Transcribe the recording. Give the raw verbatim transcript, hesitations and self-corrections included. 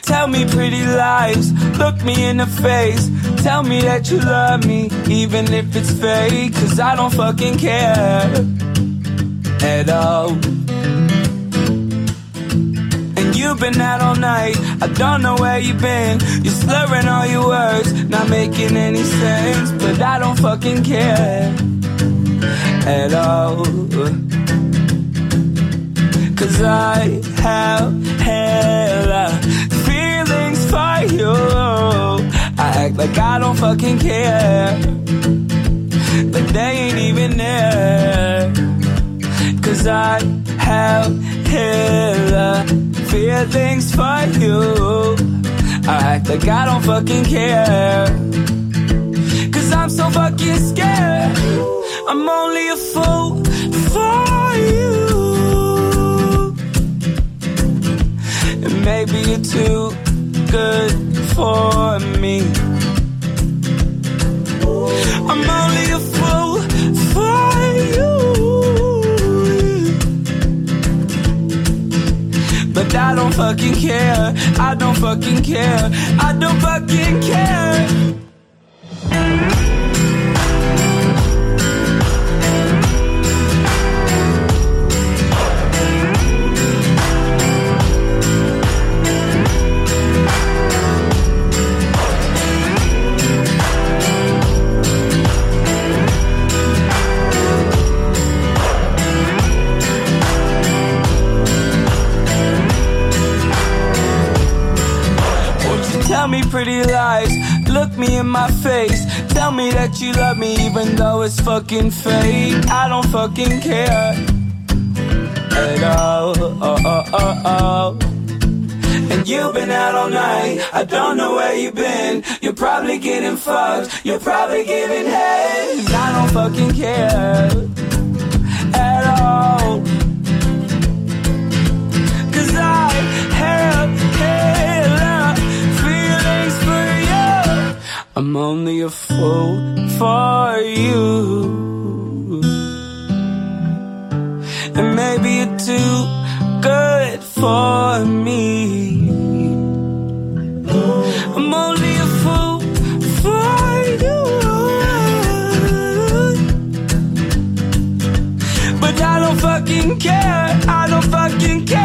Tell me pretty lies, look me in the face. Tell me that you love me, even if it's fake. Cause I don't fucking care at all. And you've been out all night, I don't know where you've been. You're slurring all your words, not making any sense. But I don't fucking care at all. Cause I have hella feelings for you. I act like I don't fucking care, but they ain't even there. Cause I have hella feelings for you. I act like I don't fucking care, cause I'm so fucking scared. I'm only a fool for you. And maybe you're too good for me. I'm only a fool for you. But I don't fucking care, I don't fucking care, I don't fucking care. Tell me pretty lies, look me in my face. Tell me that you love me even though it's fucking fake. I don't fucking care at all. Oh, oh, oh, oh. And you've been out all night, I don't know where you've been. You're probably getting fucked, you're probably giving head. I don't fucking care at all. Cause I have hella feelings for you. I'm only a fool for you. And maybe you're too good for me. I'm only a fool for you. But I don't fucking care, I don't fucking care.